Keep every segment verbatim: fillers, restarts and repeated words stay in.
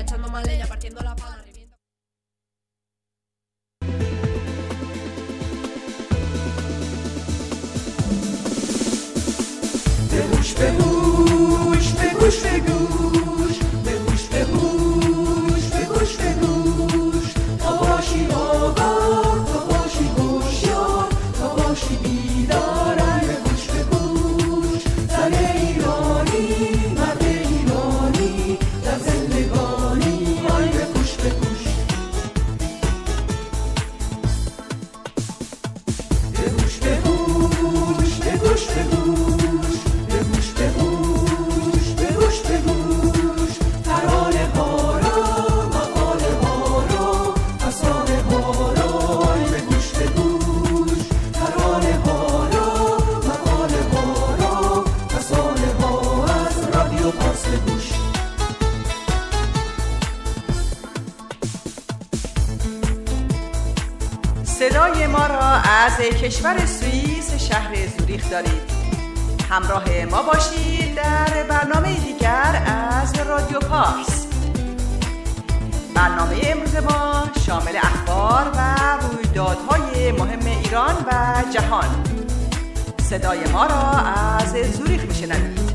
echando más leña, partiendo la pana. بگوش بگوش بگوش بگوش بگوش بگوش بگوش بگوش تا باشی آگاه تا باشی هوشیار تا باشی بیدار بگوش بگوش زن ایرانی مرد ایرانی در زندگانی آی بگوش بگوش بگوش بگوش بگوش بگوش صدای ما را از کشور سوئیس شهر زوریخ دارید. همراه ما باشید در برنامه دیگر از رادیو پارس. برنامه امروز ما شامل اخبار و رویدادهای مهم ایران و جهان. صدای ما را از زوریخ میشنوید.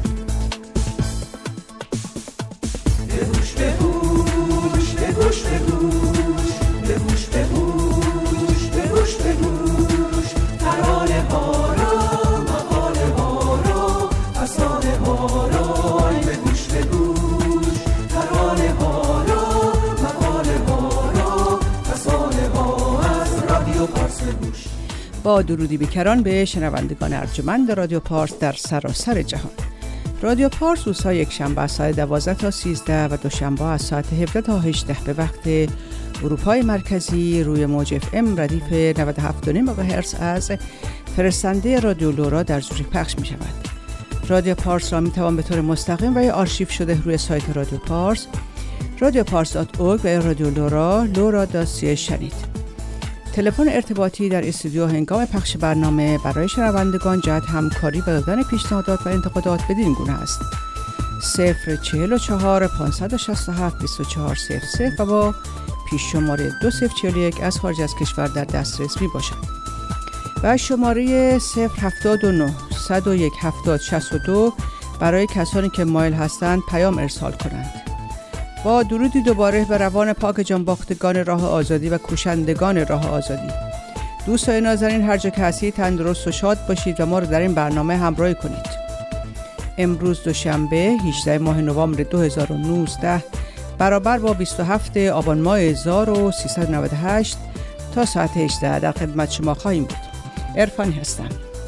بگوش بگوش بگوش بگوش بگوش بگوش بگوش بگوش ترانه ها را مقاله ها را افسانه ها را بگوش بگوش ترانه ها را مقاله ها را افسانه ها از رادیو پارس بگوش. با درودی بیکران به شنوندگان ارجمند رادیو پارس در سراسر جهان. رادیو پارس روزهای یک شنبه از ساعت دوازده تا سیزده و دوشنبه از ساعت هفده تا هجده به وقت اروپای مرکزی روی موج اف ام ردیف نود و هفت و نیم مگاهرتز از فرستنده رادیو لورا در زوریخ پخش می شود. رادیو پارس را می توان به طور مستقیم و یا آرشیو شده روی سایت رادیو پارس رادیو پارس دات اورگ و یا رادیو لورا لورا دات سی شنید. تلفن ارتباطی در استودیو هنگام پخش برنامه برای شنوندگان جهت همکاری و دادن پیشنهادات و انتقادات بدین گونه است: صفر چهل و چهار پانصد و شصت و هفت بیست و چهار صفر صفر و با پیش شماره دو صفر چهل و یک از خارج از کشور در دسترس می باشد و شماره صفر هفتاد و نه صد و یک هفتاد شصت و دو برای کسانی که مایل هستند پیام ارسال کنند. با درودی دوباره به روان پاک جانباختگان راه آزادی و کوشندگان راه آزادی. دوستان نازنین هر جا که هستید تندرست و شاد باشید و ما رو در این برنامه همراهی کنید. امروز دوشنبه هجدهم ماه نوامبر دو هزار و نوزده برابر با بیست و هفتم آبان ماه هزار و سیصد و نود و هشت تا ساعت هجده در خدمت شما خواهیم بود. عرفانی هستم.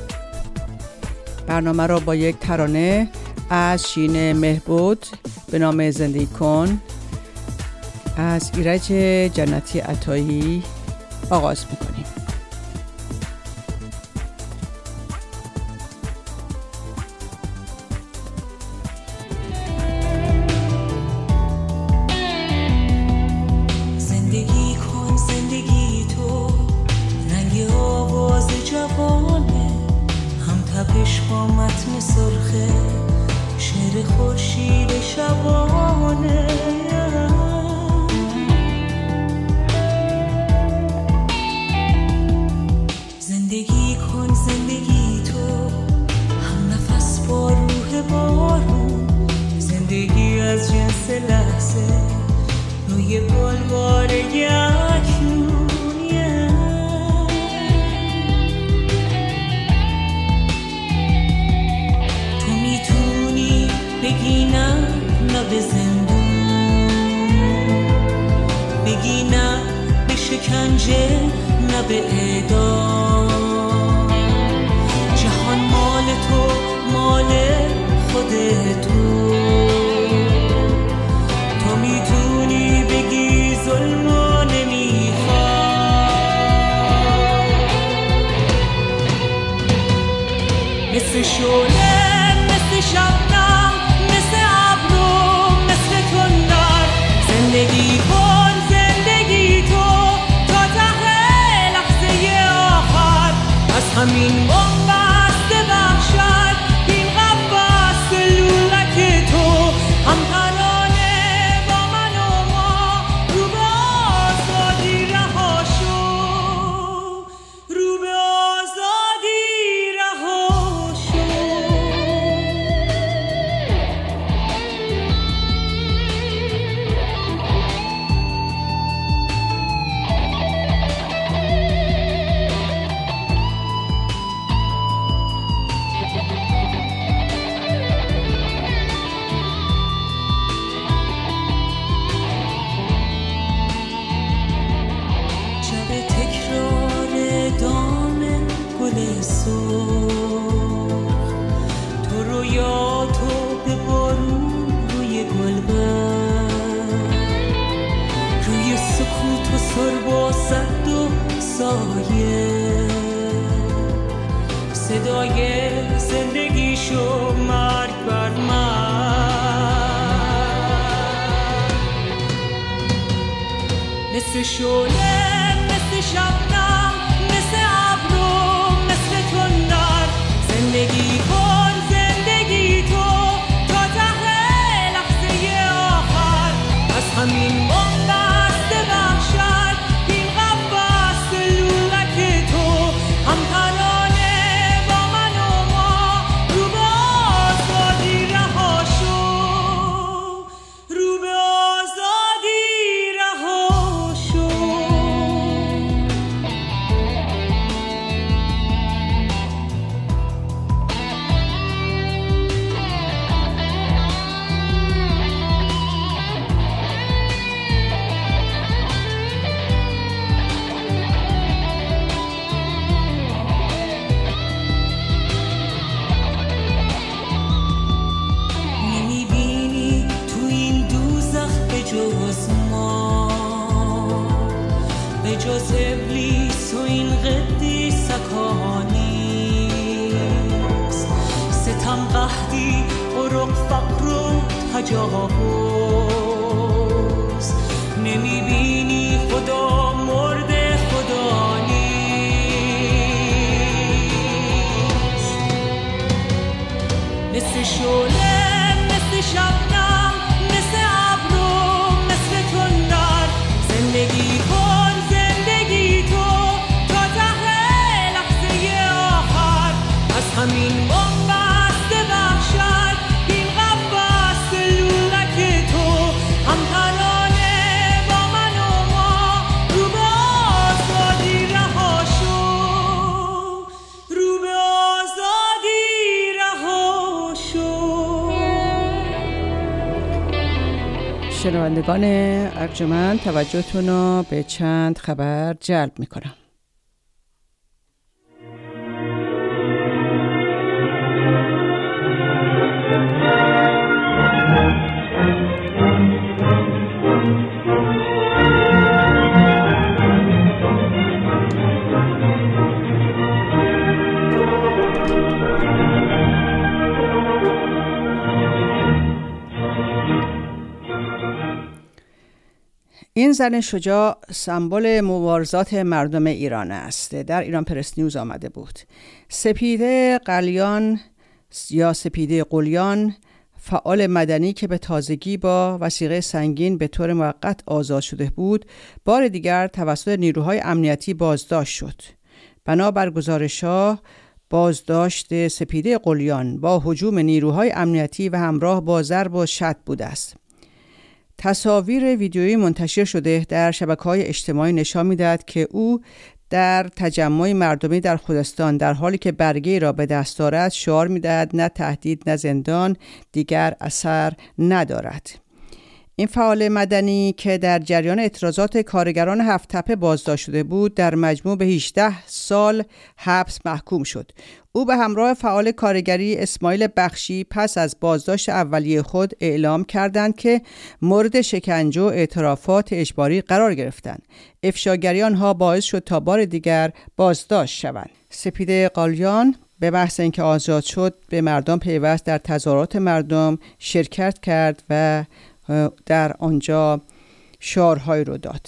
برنامه را با یک ترانه از شین مهبود به نام زندگی کن از ایرج جنتی عطایی آغاز میکنیم. زندگی کن زندگی تو رنگ آواز جوانه، هم تپش با متن سرخه، شعر خورشید شبانه. زندگی کن زندگی تو هم نفس با روح بارون، زندگی از جنس لحظه روی بلوار اکنونیه. تو میتونی بگی نه نه به زندون، بگی نه به شکنجه نه به اعدام. جهان مال تو مال خود تو، تو میتونی بگی ظلم نمیخوام. مثل شعله مثل شبنم مثل ابرو مثل تندر، زندگی کن زندگی تو تا ته لحظه سایه، صدای زندگیشو مرگ بر من، مثل شعله، مثل شبنم، مثل ابرو، مثل تندر، زندگی کن زندگی تو تا ته لحظه آخر، از همین بنبست وحشت این قفس لولک تو، هم ترانه با من و ما، رو به آزادی رها شو، رو به آزادی رها شو. نمیبینی تو این دوزخ به جز ما، به جز ابلیس و این قدیسک ها نیست، ستم قحطی قرق فقر و تجاوز، نمیبینی خدا مرده خدا نیست، مثل شعله، مثل شبنم، مثل ابرو، مثل تندر، زندگی کن زندگی تو تا ته لحظه آخر، از همین بنبست وحشت این قفس لولک تو، هم ترانه با من و ما، رو به آزادی رها شو، رو به آزادی رها شو. شنوندگان ارجمند، توجهتون رو به چند خبر جلب میکنم. این زن شجاع سمبل مبارزات مردم ایران است. در ایران پرس نیوز آمده بود. سپیده قلیان یا سپیده قلیان، فعال مدنی که به تازگی با وثیقه سنگین به طور موقت آزاد شده بود، بار دیگر توسط نیروهای امنیتی بازداشت شد. بنابر گزارش‌ها، بازداشت سپیده قلیان با هجوم نیروهای امنیتی و همراه با ضرب و شتم بوده است. تصاویر ویدیویی منتشر شده در شبکه‌های اجتماعی نشان می‌دهد که او در تجمع مردمی در خودستان در حالی که برگه را به دست دارد شعار می‌دهد نه تهدید نه زندان دیگر اثر ندارد. این فعال مدنی که در جریان اعتراضات کارگران هفت تپه بازداشت شده بود، در مجموع به هجده سال حبس محکوم شد. او به همراه فعال کارگری اسماعیل بخشی پس از بازداشت اولیه خود اعلام کردند که مورد شکنجه و اعترافات اجباری قرار گرفتند. افشاگری آنها باعث شد تا بار دیگر بازداشت شوند. سپیده قلیان به محض اینکه آزاد شد به مردم پیوست، در تظاهرات مردم شرکت کرد و در آنجا شعارهایی رو داد.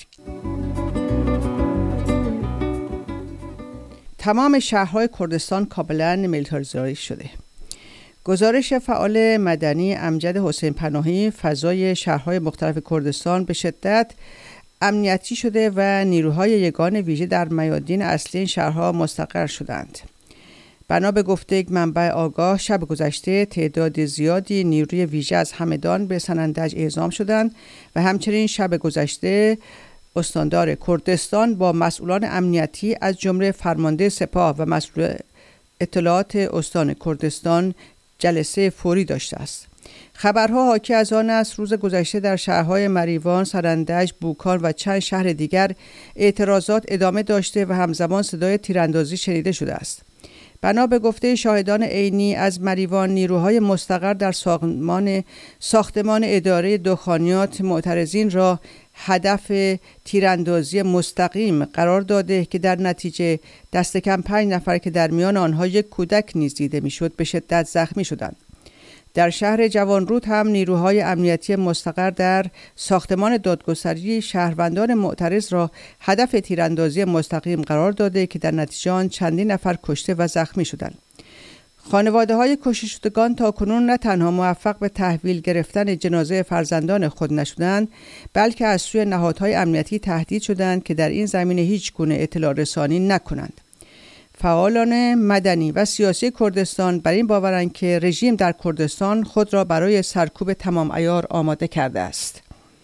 تمام شهرهای کردستان کاملا میلیتاریزه شده. گزارش فعال مدنی امجد حسین پناهی، فضای شهرهای مختلف کردستان به شدت امنیتی شده و نیروهای یگان ویژه در میادین اصلی این شهرها مستقر شدند. بنا به گفته یک منبع آگاه، شب گذشته تعداد زیادی نیروی ویژه از همدان به سنندج اعزام شدند و همچنین شب گذشته استاندار کردستان با مسئولان امنیتی از جمله فرمانده سپاه و مسئول اطلاعات استان کردستان جلسه فوری داشته است. خبرها حاکی از آن است روز گذشته در شهرهای مریوان، سرندج، بوکان و چند شهر دیگر اعتراضات ادامه داشته و همزمان صدای تیراندازی شنیده شده است. بنا به گفته شاهدان عینی از مریوان، نیروهای مستقر در ساختمان ساختمان اداره دخانیات معترضین را هدف تیراندازی مستقیم قرار داده که در نتیجه دست کم پنج نفر که در میان آنها یک کودک نیز دیده میشد به شدت زخمی شدند. در شهر جوانرود هم نیروهای امنیتی مستقر در ساختمان دادگستری شهروندان معترض را هدف تیراندازی مستقیم قرار داده که در نتیجه آن چندین نفر کشته و زخمی شدند. خانواده های کشته شدگان تا کنون نه تنها موفق به تحویل گرفتن جنازه فرزندان خود نشدند، بلکه از سوی نهادهای امنیتی تهدید شدند که در این زمینه هیچ گونه اطلاع رسانی نکنند. فعالان مدنی و سیاسی کردستان بر این باورند که رژیم در کردستان خود را برای سرکوب تمام عیار آماده کرده است.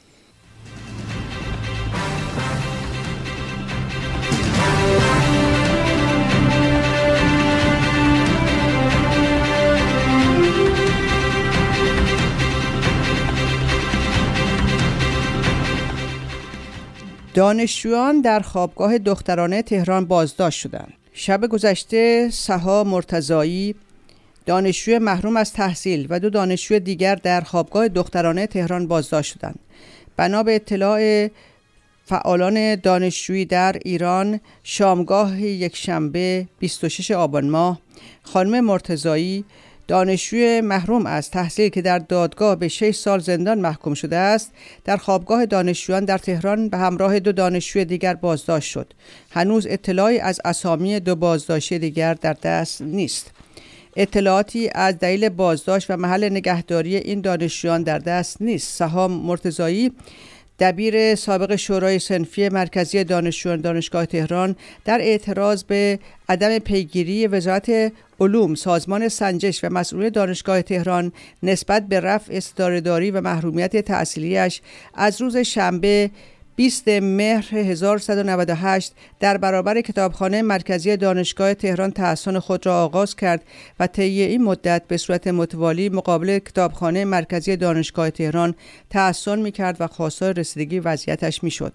دانشجویان در خوابگاه دخترانه تهران بازداشت شدند. شب گذشته سها مرتضایی، دانشجوی محروم از تحصیل، و دو دانشجوی دیگر در خوابگاه دخترانه تهران بازداشت شدند. بنا به اطلاع فعالان دانشجویی در ایران، شامگاه یکشنبه بیست و شش آبان ماه خانم مرتضایی، دانشجوی محروم از تحصیل که در دادگاه به شش سال زندان محکوم شده است، در خوابگاه دانشجویان در تهران به همراه دو دانشجوی دیگر بازداشت شد. هنوز اطلاعی از اسامی دو بازداشته دیگر در دست نیست. اطلاعاتی از دلیل بازداشت و محل نگهداری این دانشجویان در دست نیست. سها مرتضایی، دبیر سابق شورای صنفی مرکزی دانشجویان دانشگاه تهران، در اعتراض به عدم پیگیری وزارت علوم، سازمان سنجش و مسئولین دانشگاه تهران نسبت به رفع ستاره‌داری و محرومیت تحصیلیش از روز شنبه بیست مهر هزار و سیصد و نود و هشت در برابر کتابخانه مرکزی دانشگاه تهران تحصن خود را آغاز کرد و طی این مدت به صورت متوالی مقابل کتابخانه مرکزی دانشگاه تهران تحصن می‌کرد و خواستار رسیدگی وضعیتش می‌شد.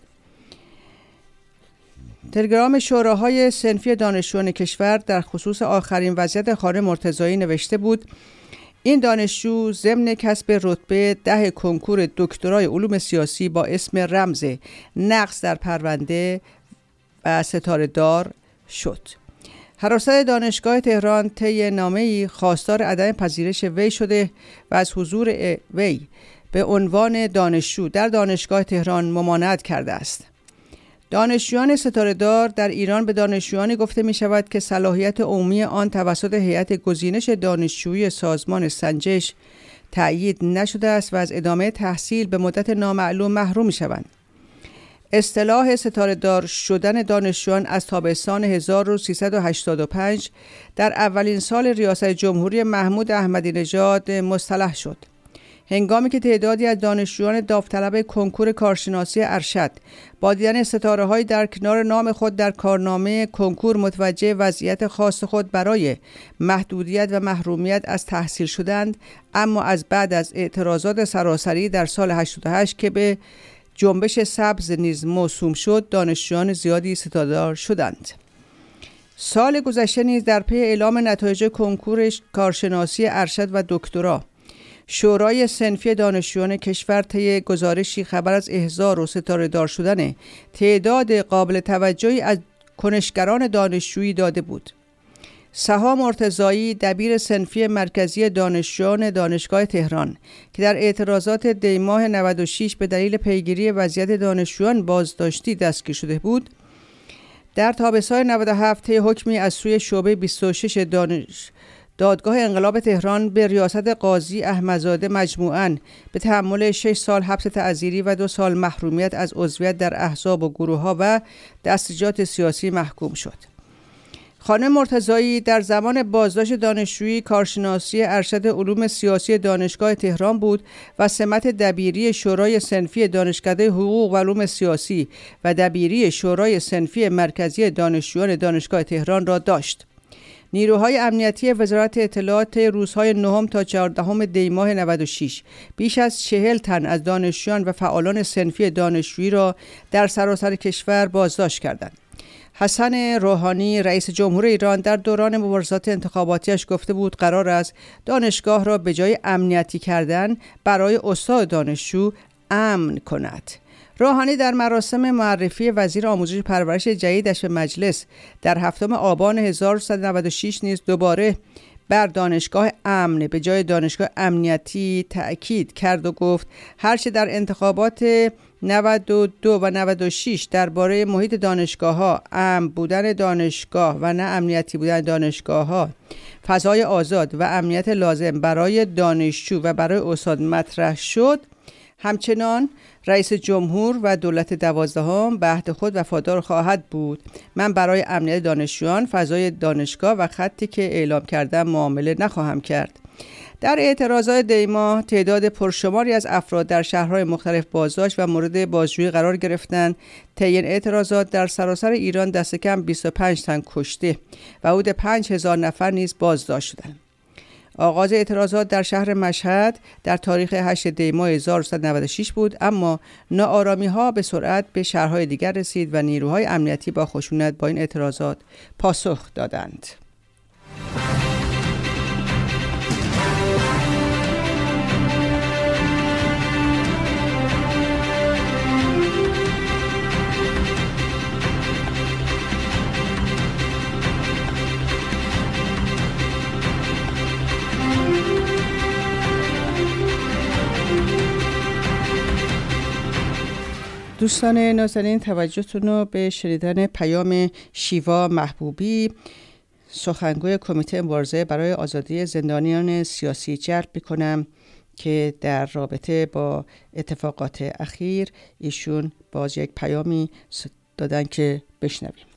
تلگرام شوراهای صنفی دانشجویان کشور در خصوص آخرین وضعیت خانم مرتضایی نوشته بود: این دانشجو ضمن کسب رتبه ده کنکور دکترای علوم سیاسی با اسم رمز نقص در پرونده و ستاره دار شد. حراست دانشگاه تهران طی نامه‌ای خواستار عدم پذیرش وی شده و از حضور وی به عنوان دانشجو در دانشگاه تهران ممانعت کرده است. دانشجویان ستاره‌دار در ایران به دانشجویانی گفته می شود که صلاحیت عمومی آن توسط هیئت گزینش دانشجویی سازمان سنجش تأیید نشده است و از ادامه تحصیل به مدت نامعلوم محروم می شوند. اصطلاح ستاره‌دار شدن دانشجویان از تابستان هزار و سیصد و هشتاد و پنج در اولین سال ریاست جمهوری محمود احمدی نژاد مصطلح شد. هنگامی که تعدادی از دانشجویان داوطلب کنکور کارشناسی ارشد با دیدن ستاره‌های در کنار نام خود در کارنامه کنکور متوجه وضعیت خاص خود برای محدودیت و محرومیت از تحصیل شدند، اما از بعد از اعتراضات سراسری در سال هشتاد و هشت که به جنبش سبز نیز موسوم شد، دانشجویان زیادی ستاره‌دار شدند. سال گذشته نیز در پی اعلام نتایج کنکور کارشناسی ارشد و دکترا، شورای صنفی دانشجویان کشور طی گزارشی خبر از احضار و ستاره‌دار شدن تعداد قابل توجهی از کنشگران دانشجویی داده بود. سها مرتضایی، دبیر صنفی مرکزی دانشجویان دانشگاه تهران که در اعتراضات دی ماه نود و شش به دلیل پیگیری وضعیت دانشجویان بازداشتی دستگیر شده بود، در تابستان نود و هفت طی حکمی از سوی شعبه بیست و شش دانش دادگاه انقلاب تهران به ریاست قاضی احمدزاده مجموعاً به تحمل شش سال حبس تعزیری و دو سال محرومیت از عضویت در احزاب و گروه‌ها و دستجات سیاسی محکوم شد. خانم مرتضایی در زمان بازداشت دانشجویی کارشناسی ارشد علوم سیاسی دانشگاه تهران بود و سمت دبیری شورای صنفی دانشکده حقوق و علوم سیاسی و دبیری شورای صنفی مرکزی دانشجویان دانشگاه تهران را داشت. نیروهای امنیتی وزارت اطلاعات روزهای نهم تا چهاردهم دی ماه نود و شش بیش از چهل تن از دانشجویان و فعالان صنفی دانشجویی را در سراسر کشور بازداشت کردند. حسن روحانی رئیس جمهور ایران در دوران مبارزات انتخاباتیش گفته بود قرار است دانشگاه را به جای امنیتی کردن برای استاد دانشجو امن کند. روحانی در مراسم معرفی وزیر آموزش و پرورش جدیدش به مجلس در هفتم آبان هزار و سیصد و نود و شش نیز دوباره بر دانشگاه امن به جای دانشگاه امنیتی تأکید کرد و گفت هرچه در انتخابات نود و دو و نود و شش درباره محیط دانشگاه‌ها، امن بودن دانشگاه و نه امنیتی بودن دانشگاه‌ها، فضای آزاد و امنیت لازم برای دانشجو و برای استاد مطرح شد، همچنان رئیس جمهور و دولت دوازدهم به عهد خود وفادار خواهد بود. من برای امنیت دانشجویان، فضای دانشگاه و خطی که اعلام کردم معامله نخواهم کرد. در اعتراضات دیما تعداد پرشماری از افراد در شهرهای مختلف بازداشت و مورد بازجویی قرار گرفتند. طی این اعتراضات در سراسر ایران دست کم بیست و پنج تن کشته و حدود پنج هزار نفر نیز بازداشت شدند. آغاز اعتراضات در شهر مشهد در تاریخ هشتم دی ماه هزار و سیصد و نود و شش بود، اما ناآرامی‌ها به سرعت به شهرهای دیگر رسید و نیروهای امنیتی با خشونت با این اعتراضات پاسخ دادند. دوستان نازنین، توجهتون رو به شنیدن پیام شیوا محبوبی، سخنگوی کمیته مبارزه برای آزادی زندانیان سیاسی جلب میکنم که در رابطه با اتفاقات اخیر ایشون باز یک پیامی دادن که بشنویم.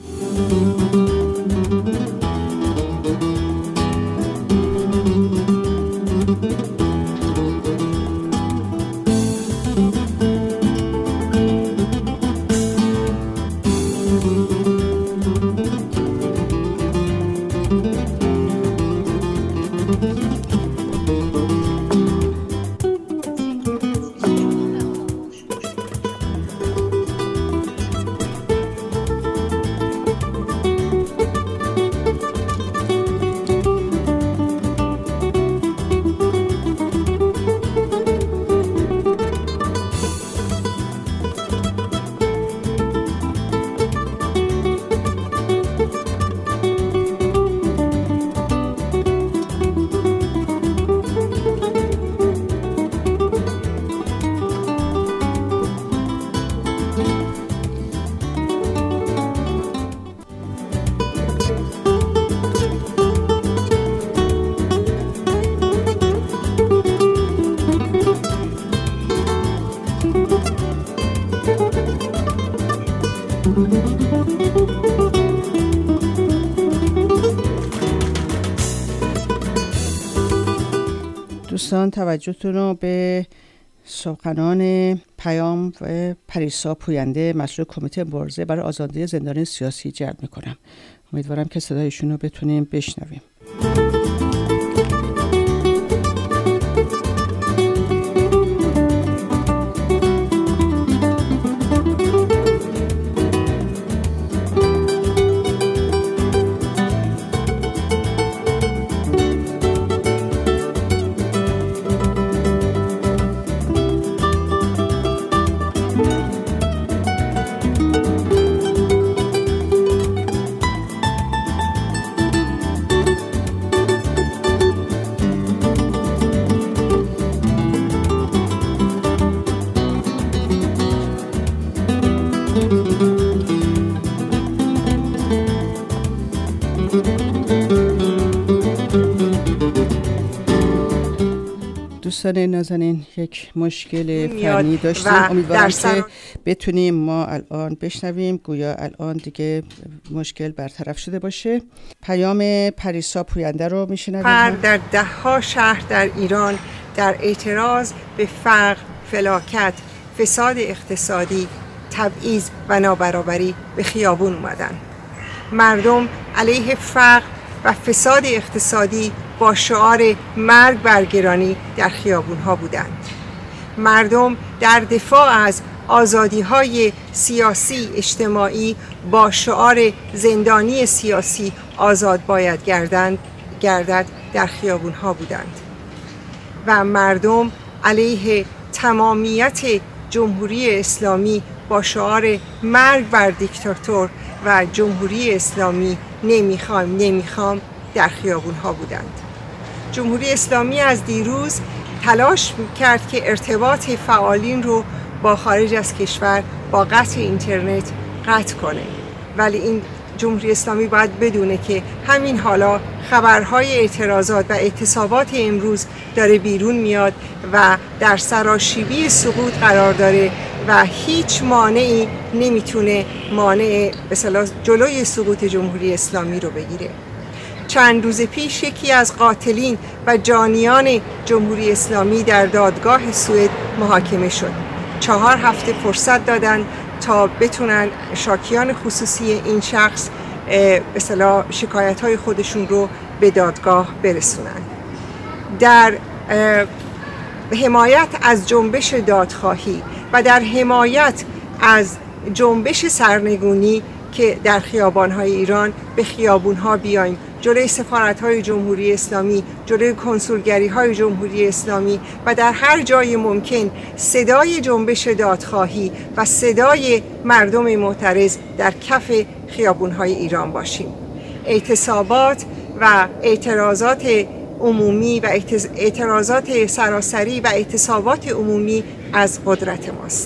دوستان توجهتون رو به سخنان پیام و پریسا پوینده مسئول کمیته مبارزه برای آزادی زندانیان سیاسی جلب میکنم. امیدوارم که صدایشون رو بتونیم بشنویم. دوستان نازنین، یک مشکل فنی داشتیم، امیدوارم که بتونیم ما الان بشنویم، گویا الان دیگه مشکل برطرف شده باشه. پیام پریسا پوینده رو میشنویم. فرد در ده ها شهر در ایران در اعتراض به فقر، فلاکت، فساد اقتصادی، تبعیض و نابرابری به خیابون اومدن. مردم علیه فقر و فساد اقتصادی با شعار مرگ بر گرانی در خیابون‌ها بودند. مردم در دفاع از آزادی‌های سیاسی اجتماعی با شعار زندانی سیاسی آزاد باید گردند گردد در خیابون‌ها بودند و مردم علیه تمامیت جمهوری اسلامی با شعار مرگ بر دیکتاتور و جمهوری اسلامی نمیخوام نمیخوام در خیابون‌ها بودند. جمهوری اسلامی از دیروز تلاش کرد که ارتباط فعالین رو با خارج از کشور با قطع اینترنت قطع کنه، ولی این جمهوری اسلامی باید بدونه که همین حالا خبرهای اعتراضات و اعتصابات امروز داره بیرون میاد و در سراشیبی سقوط قرار داره و هیچ مانعی نمیتونه مانع مثلا جلوی سقوط جمهوری اسلامی رو بگیره. چند روز پیش یکی از قاتلین و جانیان جمهوری اسلامی در دادگاه سوئد محاکمه شد. چهار هفته فرصت دادن تا بتونن شاکیان خصوصی این شخص به اصطلاح شکایت‌های خودشون رو به دادگاه برسونن. در حمایت از جنبش دادخواهی و در حمایت از جنبش سرنگونی که در خیابان‌های ایران به خیابون‌ها بیایم، جلوی سفارت‌های جمهوری اسلامی، جلوی کنسولگری‌های جمهوری اسلامی و در هر جای ممکن صدای جنبش دادخواهی و صدای مردم معترض در کف خیابون‌های ایران باشیم. اعتصابات و اعتراضات عمومی و اعتراضات سراسری و اعتصابات عمومی از قدرت ماست.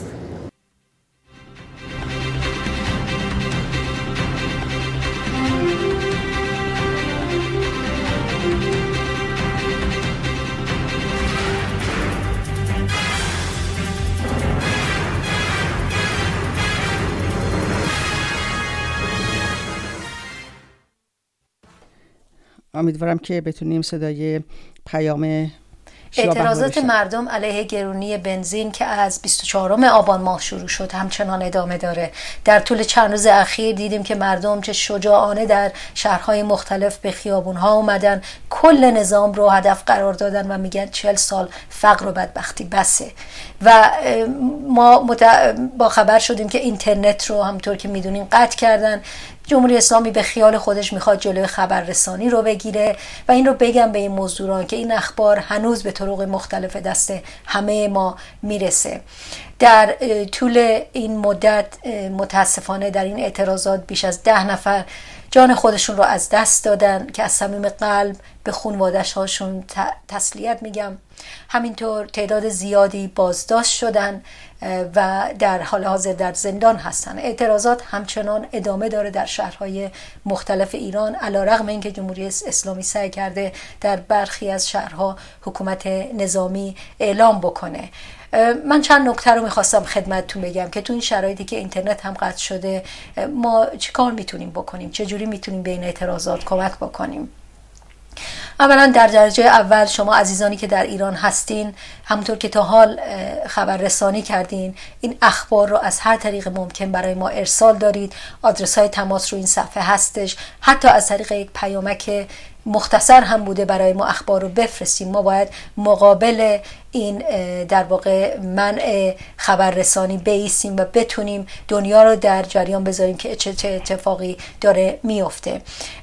امیدوارم که بتونیم صدای پیام اعتراضات مردم علیه گرونی بنزین که از بیست و چهارم آبان ماه شروع شد همچنان ادامه داره. در طول چند روز اخیر دیدیم که مردم چه شجاعانه در شهرهای مختلف به خیابونها اومدن، کل نظام رو هدف قرار دادن و میگن چهل سال فقر و بدبختی بسه. و ما با خبر شدیم که اینترنت رو همونطور که میدونین قطع کردن. جمهوری اسلامی به خیال خودش میخواد جلوی خبررسانی رو بگیره و این رو بگم به این موضوعان که این اخبار هنوز به طرق مختلف دست همه ما میرسه. در طول این مدت متاسفانه در این اعتراضات بیش از ده نفر جان خودشون رو از دست دادن که از صمیم قلب به خانواده‌اش هاشون تسلیت میگم. همینطور تعداد زیادی بازداشت شدن و در حال حاضر در زندان هستن. اعتراضات همچنان ادامه داره در شهرهای مختلف ایران، علیرغم اینکه جمهوری اسلامی سعی کرده در برخی از شهرها حکومت نظامی اعلام بکنه. من چند نکته رو میخواستم خدمتتون بگم که تو این شرایطی که اینترنت هم قطع شده ما چی کار میتونیم بکنیم، چجوری میتونیم به این اعتراضات کمک بکنیم. اولا در درجه اول شما عزیزانی که در ایران هستین، همونطور که تا حال خبررسانی کردین، این اخبار رو از هر طریق ممکن برای ما ارسال دارید. آدرس های تماس رو این صفحه هستش، حتی از طریق یک پیامک مختصر هم بوده برای ما اخبار رو بفرستیم. ما باید مقابل این در واقع منع خبررسانی بایستیم و بتونیم دنیا رو در جریان بذاریم که چه اتفاقی داره میفته.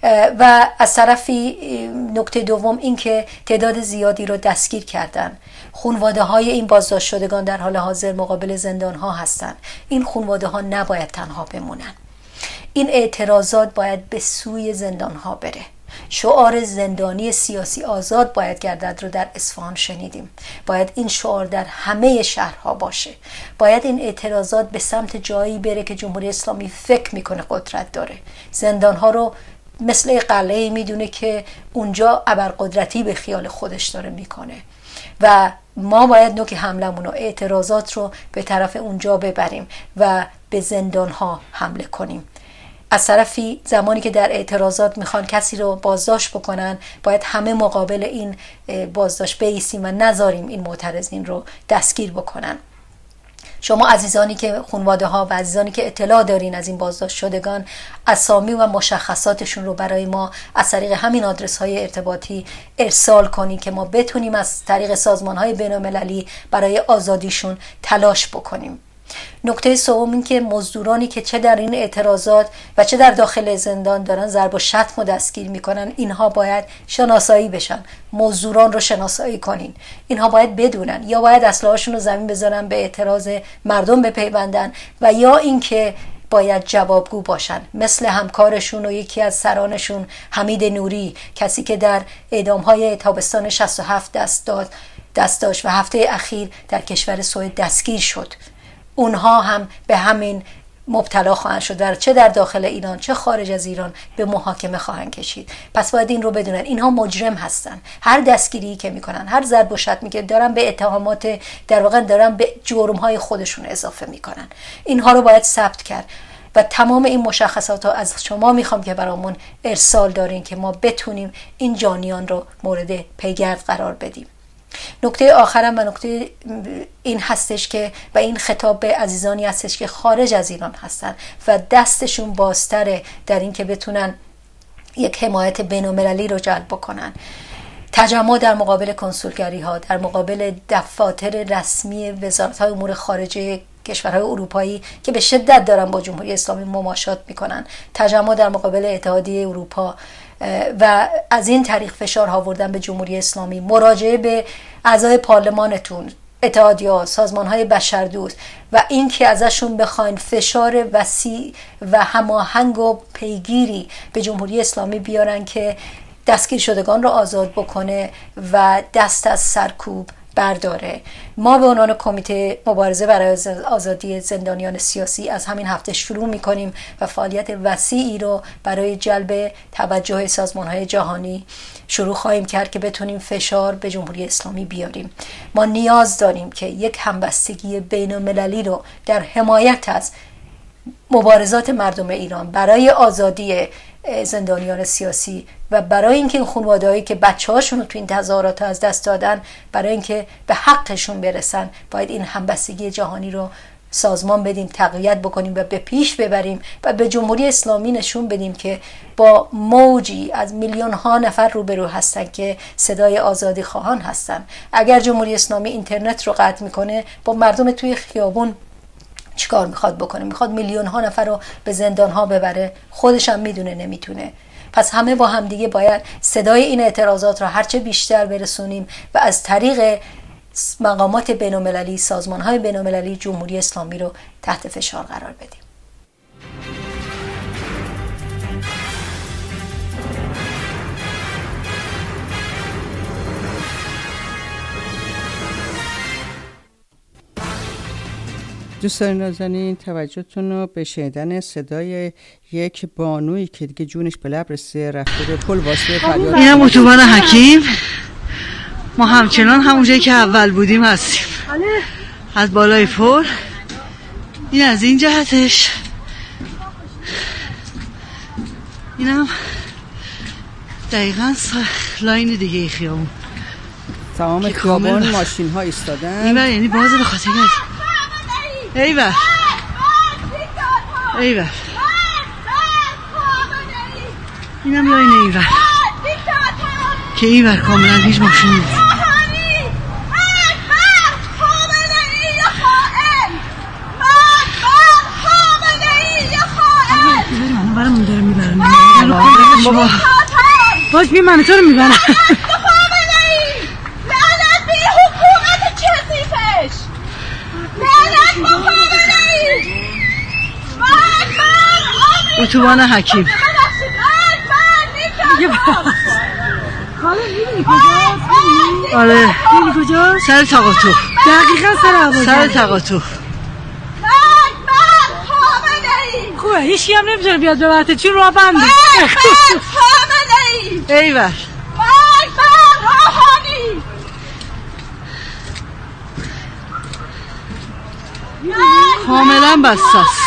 و از طرفی نکته دوم این که تعداد زیادی رو دستگیر کردن. خانواده های این بازداشت شدگان در حال حاضر مقابل زندان ها هستن. این خانواده ها نباید تنها بمونن. این اعتراضات باید به سوی زندان ها بره. شعار زندانی سیاسی آزاد باید گردد رو در اصفهان شنیدیم. باید این شعار در همه شهرها باشه. باید این اعتراضات به سمت جایی بره که جمهوری اسلامی فکر میکنه قدرت داره. زندانها رو مثل قلعه‌ای میدونه که اونجا ابرقدرتی به خیال خودش داره میکنه و ما باید نوک حملمون و اعتراضات رو به طرف اونجا ببریم و به زندانها حمله کنیم. از طرفی زمانی که در اعتراضات میخوان کسی رو بازداشت بکنن، باید همه مقابل این بازداشت بایستیم و نذاریم این معترضین رو دستگیر بکنن. شما عزیزانی که خانواده ها و عزیزانی که اطلاع دارین از این بازداشت شدگان، اسامی و مشخصاتشون رو برای ما از طریق همین آدرس های ارتباطی ارسال کنید که ما بتونیم از طریق سازمان های بین المللی برای آزادیشون تلاش بکنیم. نکته سوم این که مزدورانی که چه در این اعتراضات و چه در داخل زندان دارن ضرب و شتم و دستگیر میکنن، اینها باید شناسایی بشن. مزدوران رو شناسایی کنین، اینها باید بدونن یا باید اسلحه‌هاشون رو زمین بذارن به اعتراض مردم بپیوندن و یا اینکه باید جوابگو باشن، مثل همکارشون و یکی از سرانشون حمید نوری، کسی که در اعدام‌های تابستان شصت و هفت دست داد دست داشت و هفته اخیر در کشور سوئد دستگیر شد. اونها هم به همین مبتلا خواهند شد و چه در داخل ایران چه خارج از ایران به محاکمه خواهند کشید. پس باید این رو بدونن، اینها مجرم هستن. هر دستگیری که میکنن، هر ضرب و شتمی که دارن به اتهامات، در واقع دارن به جرم‌های خودشون اضافه میکنن. اینها رو باید ثبت کرد و تمام این مشخصات رو از شما میخوام که برامون ارسال دارین که ما بتونیم این جانیان رو مورد پیگرد قرار بدیم. نکته آخرم و نکته این هستش که و این خطاب به عزیزانی هستش که خارج از ایران هستن و دستشون بازتره در این که بتونن یک حمایت بین‌المللی رو جلب بکنن. تجمع در مقابل کنسولگری ها، در مقابل دفاتر رسمی وزارت‌های امور خارجه کشورهای اروپایی که به شدت دارن با جمهوری اسلامی مماشات میکنن، تجمع در مقابل اتحادیه اروپا و از این طریق فشار آوردن به جمهوری اسلامی، مراجعه به اعضای پارلمانتون، اتحادیه‌ها، سازمان‌های بشردوست و این که ازشون بخواین فشار وسیع و هماهنگ و پیگیری به جمهوری اسلامی بیارن که دستگیر شدگان رو آزاد بکنه و دست از سرکوب برداره. ما به عنوان کمیته مبارزه برای آزادی زندانیان سیاسی از همین هفته شروع می‌کنیم و فعالیت وسیعی رو برای جلب توجه سازمان‌های جهانی شروع خواهیم کرد که بتونیم فشار به جمهوری اسلامی بیاریم. ما نیاز داریم که یک همبستگی بین‌المللی رو در حمایت از مبارزات مردم ایران برای آزادی زندانیان سیاسی و برای اینکه این خانواده‌هایی که بچه‌هاشون رو تو این تظاهرات از دست دادن، برای اینکه به حقشون برسن، باید این همبستگی جهانی رو سازمان بدیم، تقویت بکنیم و به پیش ببریم و به جمهوری اسلامی نشون بدیم که با موجی از میلیون ها نفر روبرو هستن که صدای آزادی خواهان هستن. اگر جمهوری اسلامی اینترنت رو قطع میکنه، با مردم توی خیابون چیکار میخواد بکنه؟ میخواد میلیون ها نفر رو به زندان ها ببره، خودش هم میدونه نمیتونه. پس همه با هم دیگه باید صدای این اعتراضات رو هرچه بیشتر برسونیم و از طریق مقامات بین‌المللی، سازمان‌های بین‌المللی جمهوری اسلامی رو تحت فشار قرار بدیم. دوستان نازنین، توجهتون رو به شنیدن صدای یک بانویی که دیگه جونش به لب رسیده رفته به پل واسطه فریاد. اینم اتوبان حکیم. ما همچنان همون جایی که اول بودیم هستیم، از بالای پل. این از این جهتش، اینم دقیقاً لاین دیگه خیابون. تمام خیابون ماشین ها ایستادن. این بر یعنی بازه به خاطر ایوه ایوه اینم لاین ایوه که ایوه کاملا هیچ ماشین نیست. برامون داره میبرن بابا باش بی من تو رو میبرن. اتوبان حکیم. آره میدونی کجا؟ سر تقاطع. دقیقا سر عباس. سر تقاطع. خوبه هیچ کی هم نمیتونه بیاد ببرته چون راه بنده. ایول کاملا بسته است،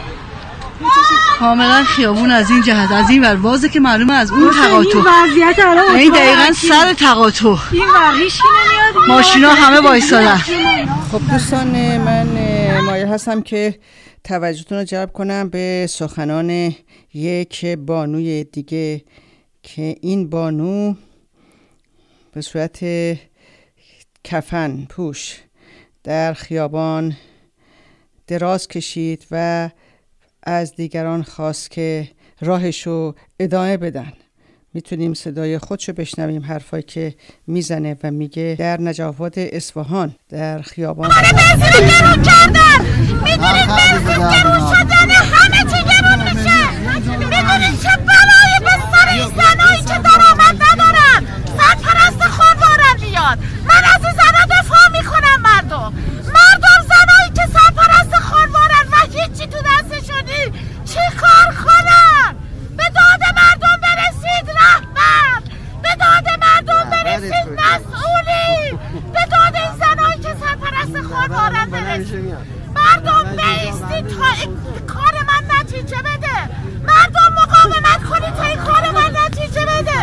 کاملا خیابون از این جهت از این ور وازه که معلومه از اون تقاطع. این وضعیت الان این دقیقاً سر تقاطع. این ورقیش نمیاد، ماشینا همه وایسادن. خب دوستان، من مایل هستم که توجهتون رو جلب کنم به سخنان یک بانوی دیگه که این بانو به صورت کفن پوش در خیابان دراز کشید و از دیگران خواست که راهشو ادامه بدن. میتونیم صدای خودشو بشنویم، حرفایی که میزنه و میگه در نجاباد اصفهان در خیابان همه بنزین گرون کردن، میدونید بنزین گرون شدن همه چی گرون میشه. میدونید چه بلایی به سر این زنایی که درآمد ندارن سرپرست خانوارن بیاد. من از این زنها دفاع میکنم. مردم مردم زنایی که سرپرست خانوارن و هیچی تو دستشونی چی کار کنن؟ به داد مردم برسید رهبر، به داد مردم برسید مسئولی، به داد این زنایی که سرپرست خانوارن برسید. مردم بیستید تا این کار من نتیجه بده. مردم مقاومت کنید تا این کار من نتیجه بده.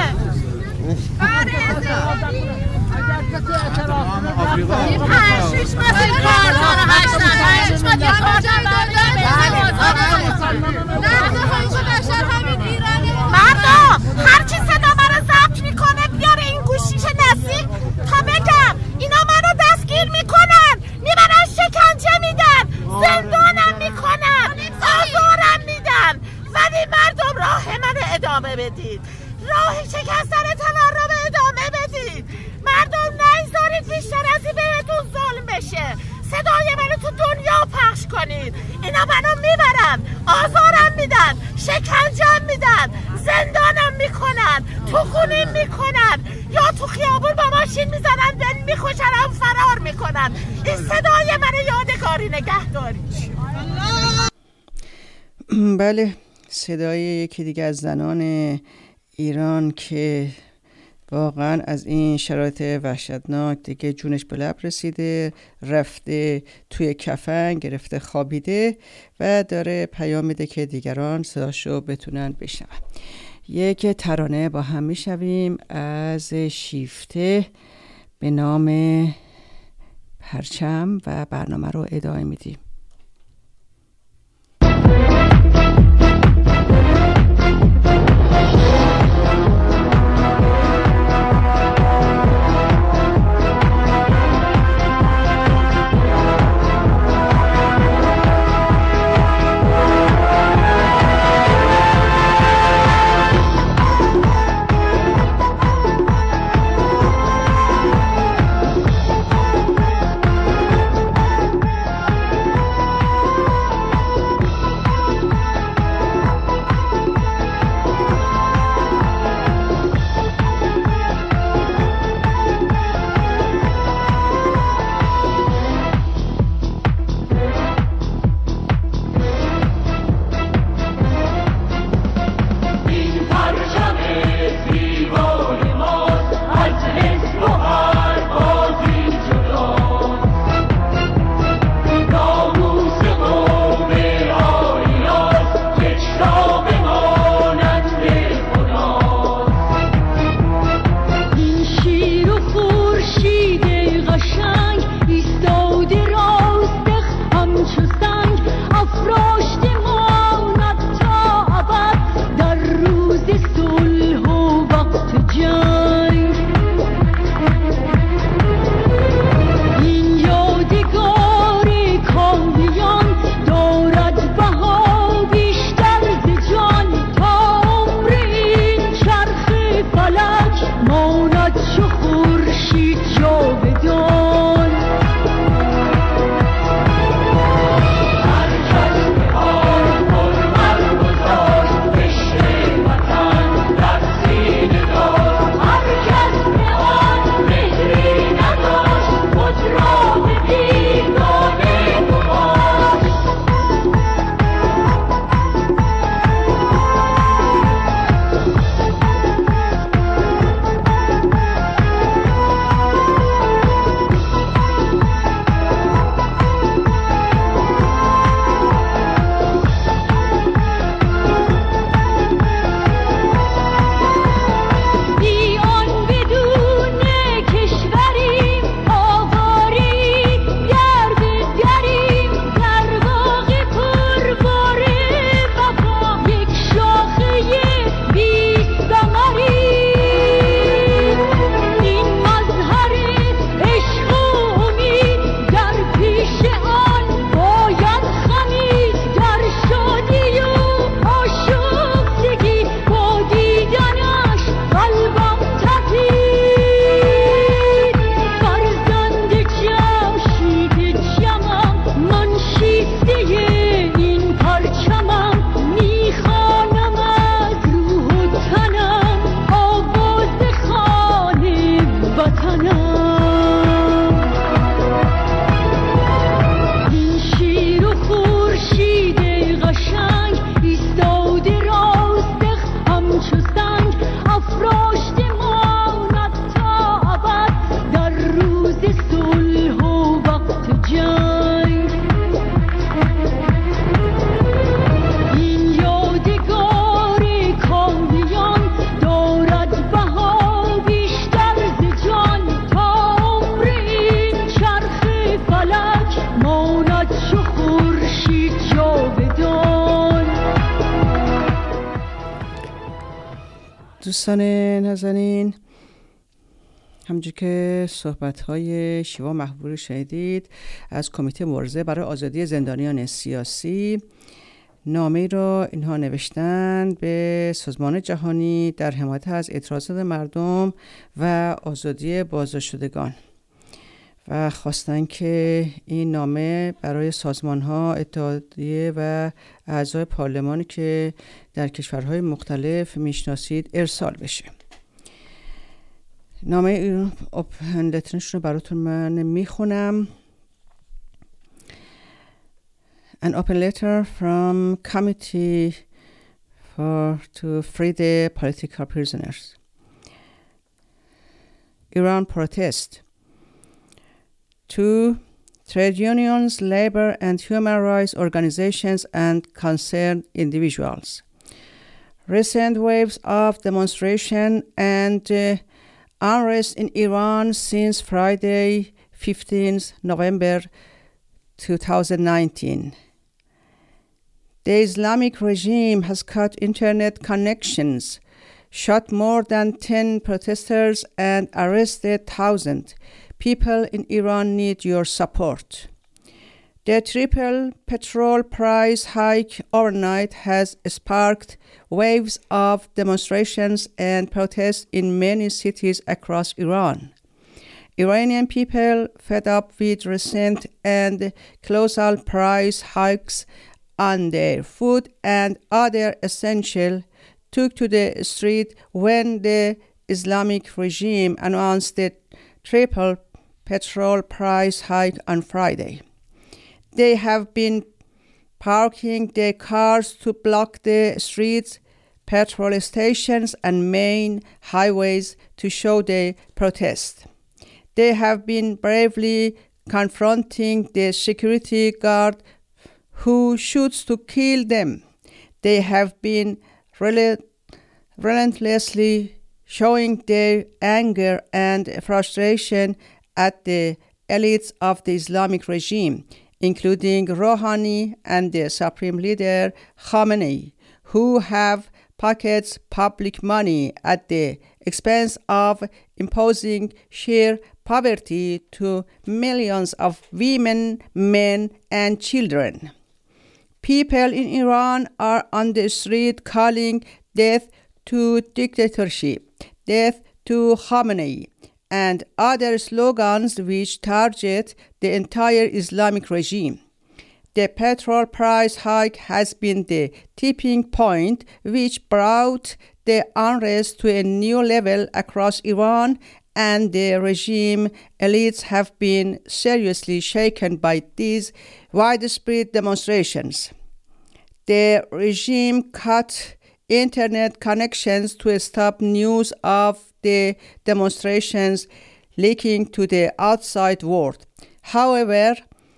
این پنج شیش ماه این کار داره هشت پنج ماه این کار مردم هرچی صدا منو ضبط میکنه بیاره این گوشیش نزدیک تا بگم. اینا منو دستگیر میکنن، میبرن شکنجه میدن، زندانم میکنن، آزارم میدن، ولی مردم راه منو ادامه بدید. راه شکستن تالار رو به ادامه بدید. مردم نگذارید بیشتر از این بهتون ظلم بشه. صدای منو تو دنیا پخش کنید. اینا منو میبرن، آزارم میدن، شکنجم میدن، زندانم میکنن، تو خونیم میکنن، یا تو خیابون با ماشین میزنن دل میخوشنم فرار میکنن. این صدای منو یادگاری نگه دارید. بله، صدای یکی دیگه از زنان ایران که واقعا از این شرایط وحشتناک دیگه جونش به لب رسیده، رفته توی کفن گرفته خوابیده و داره پیام میده که دیگران صداشو بتونن بشنون. یک ترانه با هم میشویم از شیفته به نام پرچم و برنامه رو ادامه میدیم. دوستان نازنین، همونجور که صحبت‌های شیوا محبور شنیدید از کمیته مبارزه برای آزادی زندانیان سیاسی، نامه‌ای را اینها نوشتند به سازمان جهانی در حمایت از اعتراضات مردم و آزادی بازداشتشدگان و خواستن که این نامه برای سازمان‌ها، اتحادیه و اعضای پارلمانی که در کشورهای مختلف میشناسید ارسال بشه. نامه این اوپن لترش رو براتون من میخونم. An open letter from Committee for to free the political prisoners. Iran protest. To trade unions, labor and human rights organizations and concerned individuals. Recent waves of demonstration and uh, unrest in Iran since Friday, fifteenth November twenty nineteen. The Islamic regime has cut internet connections, shot more than ten protesters and arrested thousands. People in Iran need your support. The triple petrol price hike overnight has sparked waves of demonstrations and protests in many cities across Iran. Iranian people, fed up with recent and colossal price hikes on their food and other essentials, took to the street when the Islamic regime announced the triple petrol price hike on Friday. They have been parking their cars to block the streets, petrol stations, and main highways to show their protest. They have been bravely confronting the security guard who shoots to kill them. They have been rel- relentlessly showing their anger and frustration at the elites of the Islamic regime, including Rouhani and the Supreme Leader Khamenei, who have pocketed public money at the expense of imposing sheer poverty to millions of women, men, and children. People in Iran are on the street calling death to dictatorship, death to Khamenei, and other slogans which target the entire Islamic regime. The petrol price hike has been the tipping point which brought the unrest to a new level across Iran, and the regime elites have been seriously shaken by these widespread demonstrations. The regime cut internet connections to stop news of the demonstrations leaking to the outside world. However,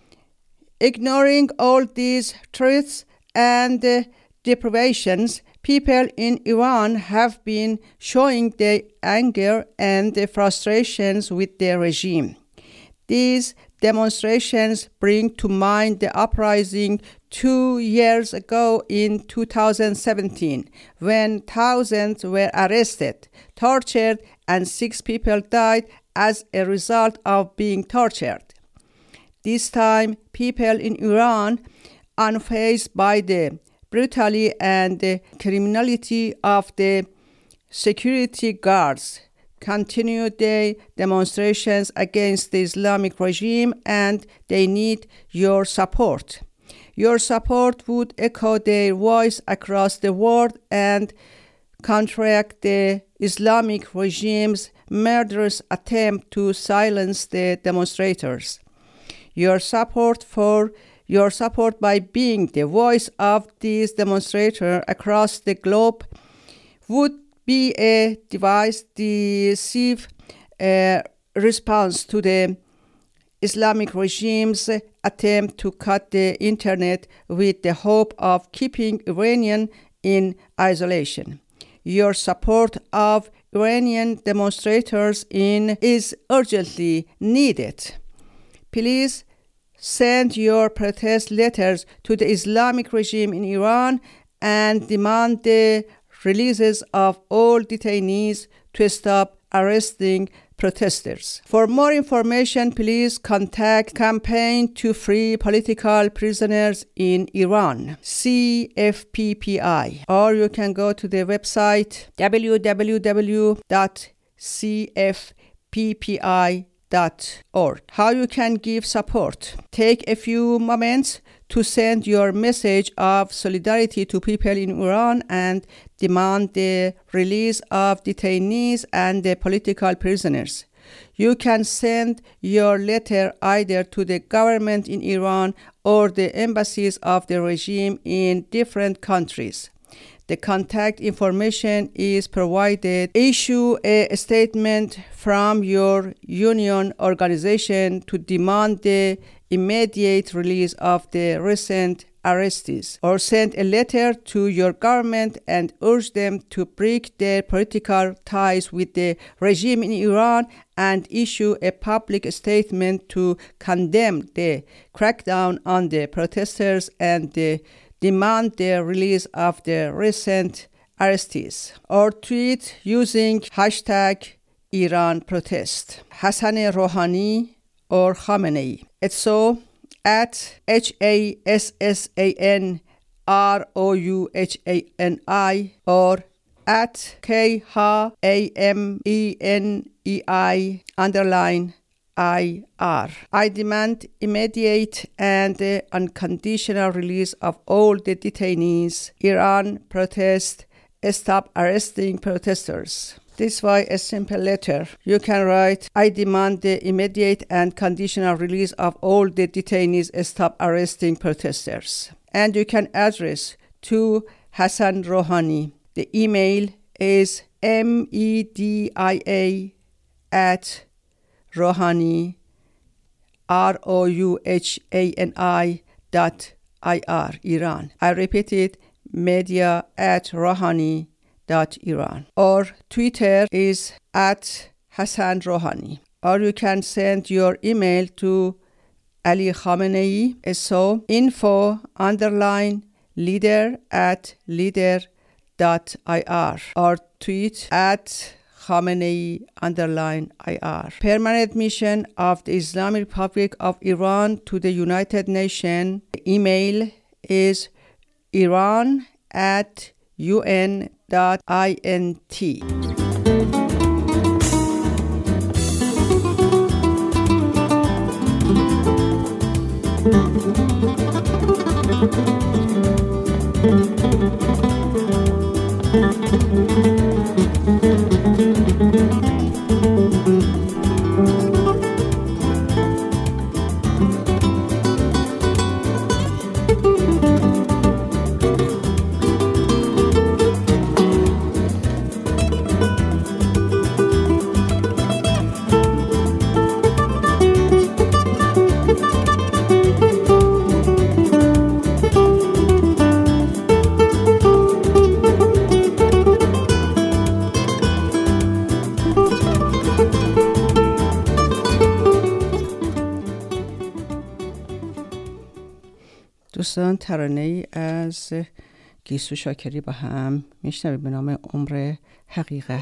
ignoring all these threats and uh, deprivations, people in Iran have been showing their anger and their frustrations with the regime. These demonstrations bring to mind the uprising two years ago in two thousand seventeen, when thousands were arrested, tortured, and six people died as a result of being tortured. This time, people in Iran, unfazed by the brutality and the criminality of the security guards, continue their demonstrations against the Islamic regime, and they need your support. Your support would echo their voice across the world and counteract the Islamic regime's murderous attempt to silence the demonstrators. Your support for your support by being the voice of these demonstrators across the globe would be a decisive uh, response to the Islamic regime's attempt to cut the internet with the hope of keeping Iranians in isolation. Your support of Iranian demonstrators in is urgently needed. Please send your protest letters to the Islamic regime in Iran and demand the releases of all detainees to stop arresting protesters. For more information, please contact Campaign to Free Political Prisoners in Iran, C F P P I, or you can go to the website w w w dot c f p p i dot org. How you can give support? Take a few moments to send your message of solidarity to people in Iran and demand the release of detainees and the political prisoners. You can send your letter either to the government in Iran or the embassies of the regime in different countries. The contact information is provided. Issue a statement from your union organization to demand the immediate release of the recent arrestees, or send a letter to your government and urge them to break their political ties with the regime in Iran and issue a public statement to condemn the crackdown on the protesters and the demand the release of the recent arrestees, or tweet using hashtag Iran protest, Hassan Rouhani or Khamenei. It's so at H A S S A N R O U H A N I or at K H A M E N E I underline I R. I demand immediate and uh, unconditional release of all the detainees. Iran protest, stop arresting protesters. This was a simple letter. You can write, I demand the immediate and conditional release of all the detainees, stop arresting protesters. And you can address to Hassan Rouhani. The email is media at Rouhani, R O U H A N I dot I R, Iran. I repeat it, media at Rouhani dot Iran. Or Twitter is at Hassan Rouhani. Or you can send your email to Ali Khamenei, so info underline leader at leader dot I R, or tweet at Khamenei underline I R. Permanent mission of the Islamic Republic of Iran to the United Nations. Email is Iran at U N dot I N T. دوستان، ترانه ای از گیسو شاکری با هم میشنویم به نام عمر حقیقت.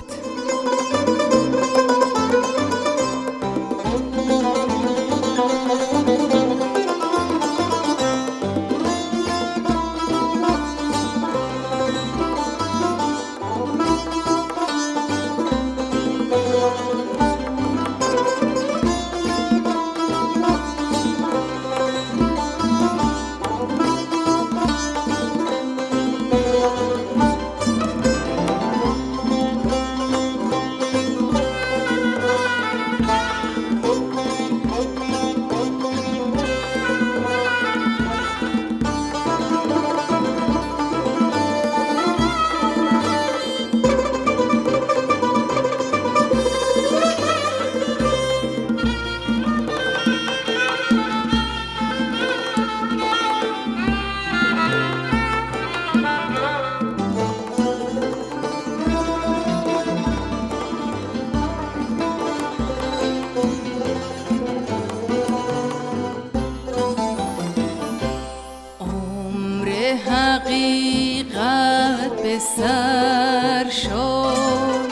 حقیقت به سر شد،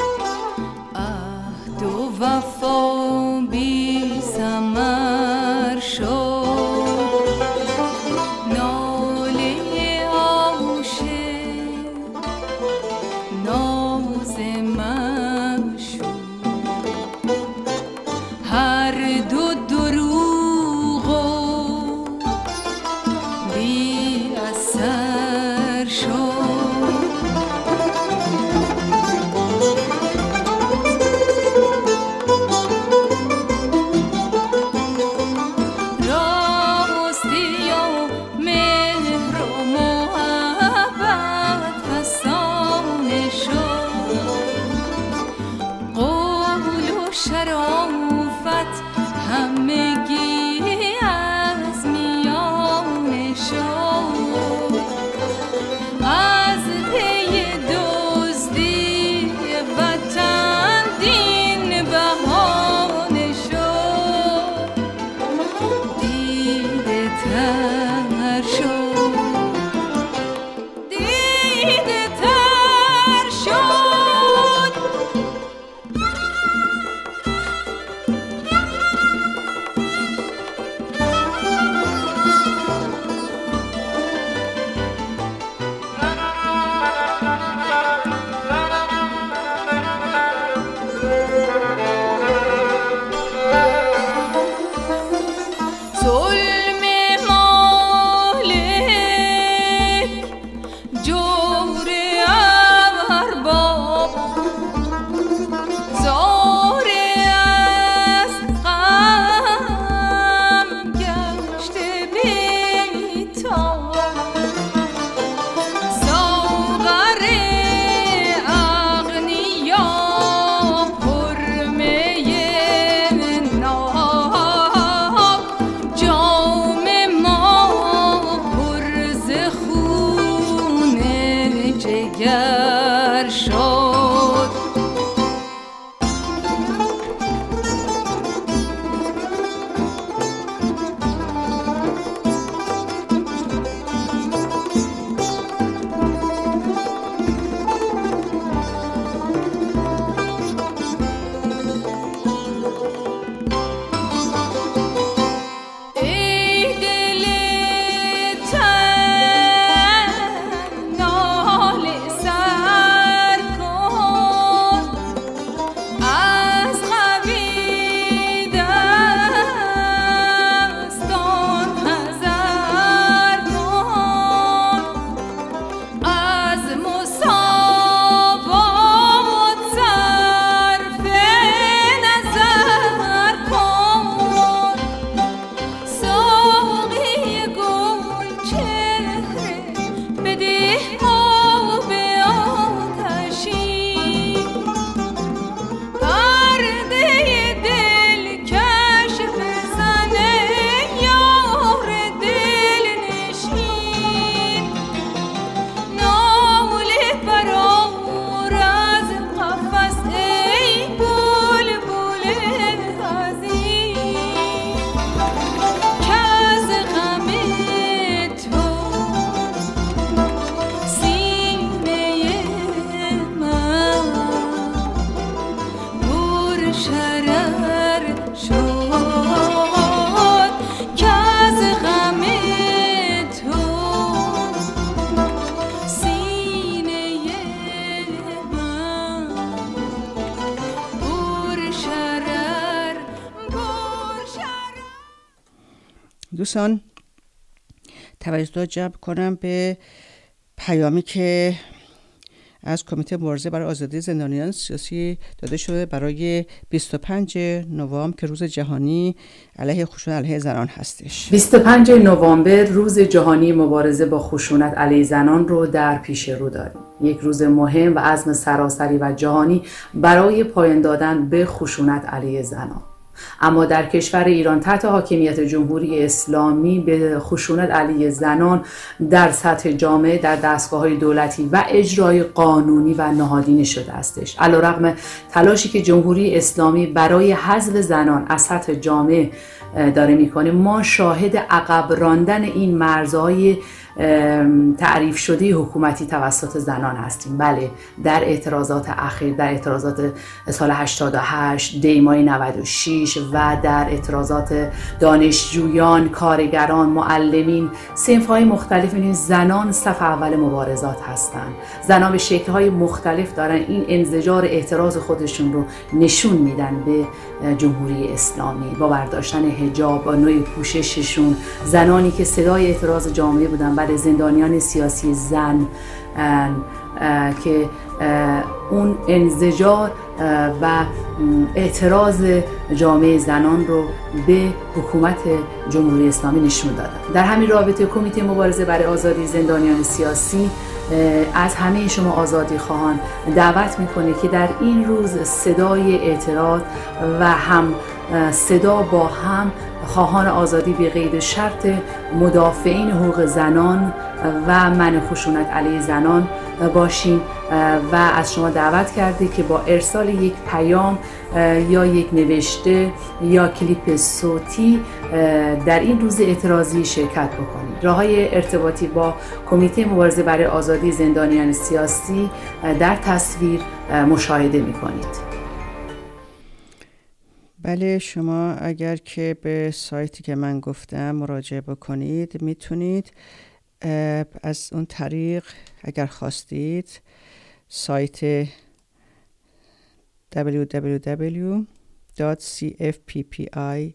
عهد و وفا بی ثمر شد، ناله عاشق ناز معشوق، هر دو دروغ و بی اثر شد. دوستان توجه جلب کنم به پیامی که از کمیته مبارزه برای آزادی زندانیان سیاسی داده شده برای بیست و پنج نوامبر که روز جهانی علیه خشونت علیه زنان هستش. بیست و پنج نوامبر روز جهانی مبارزه با خشونت علیه زنان رو در پیش رو داریم. یک روز مهم و عزم سراسری و جهانی برای پایان دادن به خشونت علیه زنان. اما در کشور ایران تحت حاکمیت جمهوری اسلامی به خشونت علیه زنان در سطح جامعه در دستگاه‌های دولتی و اجرای قانونی و نهادینه شده استش. علیرغم تلاشی که جمهوری اسلامی برای حذف زنان از سطح جامعه داره میکنه. ما شاهد عقب راندن این مرزهای تعریف شده حکومتی توسط زنان هستیم. بله، در اعتراضات اخیر، در اعتراضات سال هشتاد و هشت، دیمای نود و شش و در اعتراضات دانشجویان، کارگران، معلمین، صنف‌های مختلف، این زنان صف اول مبارزات هستند. زنان به شکل‌های مختلف دارن این انزجار اعتراض خودشون رو نشون میدن به جمهوری اسلامی با برداشتن حجاب، با نوع پوشششون. زنانی که صدای اعتراض جامعه بودن، بله، زندانیان سیاسی زن که اون انزجار و اعتراض جامعه زنان رو به حکومت جمهوری اسلامی نشون دادن. در همین رابطه کمیته مبارزه برای آزادی زندانیان سیاسی از همه شما آزادی خواهان دعوت میکنه که در این روز صدای اعتراض و هم صدا با هم خواهان آزادی بی قید شرط مدافعین حقوق زنان و منع خشونت علیه زنان باشیم و از شما دعوت کرده که با ارسال یک پیام یا یک نوشته یا کلیپ صوتی در این روز اعتراضی شرکت بکنید. راه‌های ارتباطی با کمیته مبارزه برای آزادی زندانیان سیاسی در تصویر مشاهده می‌کنید. بله، شما اگر که به سایتی که من گفتم مراجعه بکنید میتونید از اون طریق اگر خواستید سایت دبلیو دبلیو دبلیو دات سی اف پی پی آی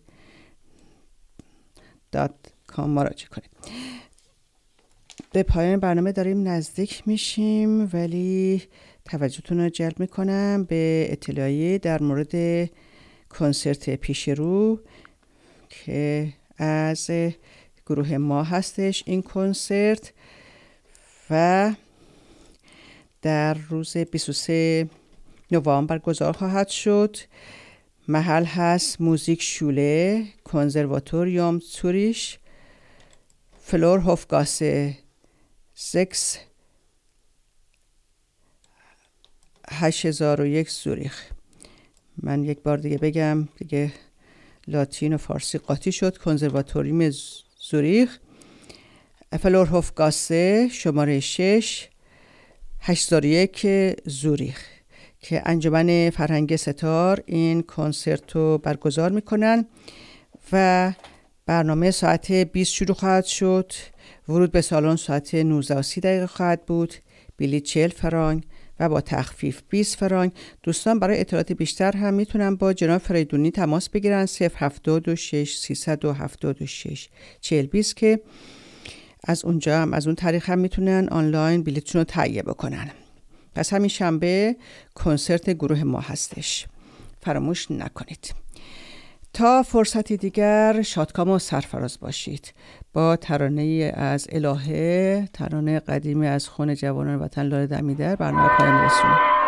دات کام مراجعه کنید. به پایان برنامه داریم نزدیک میشیم، ولی توجهتون رو جلب میکنم به اطلاعیه در مورد کنسرت پیش رو که از گروه ما هستش. این کنسرت و در روز بیست و سوم نوامبر برگزار خواهد شد. محل هست موزیک شوله، کنزرواتوریوم زوریش، فلور هوفگاسه سکس هشت هزار و یک زوریخ. من یک بار دیگه بگم، دیگه لاتین و فارسی قاطی شد. کنزرواتوریوم زوریخ، فلور هوفگاسه شماره شش هشت هزار و یک زوریخ که انجمن فرهنگ ستار این کنسرت رو برگزار میکنن و برنامه ساعت بیست شروع خواهد شد. ورود به سالن ساعت نوزده و سی دقیقه خواهد بود. بلیط چهل فرانک و با تخفیف بیست فرانک. دوستان برای اطلاعات بیشتر هم میتونن با جناب فریدونی تماس بگیرن. صفر هفتاد و شش سیصد و هفتاد و شش چهل بیست که از اونجا هم از اون طریق هم میتونن آنلاین بلیطشون رو تهیه بکنن. پس همین شنبه کنسرت گروه ما هستش، فراموش نکنید. تا فرصتی دیگر شادکام و سرفراز باشید. با ترانه از الهه، ترانه قدیمی از خون جوانان وطن لاله دمیدر، برنامه پایان رسونیم.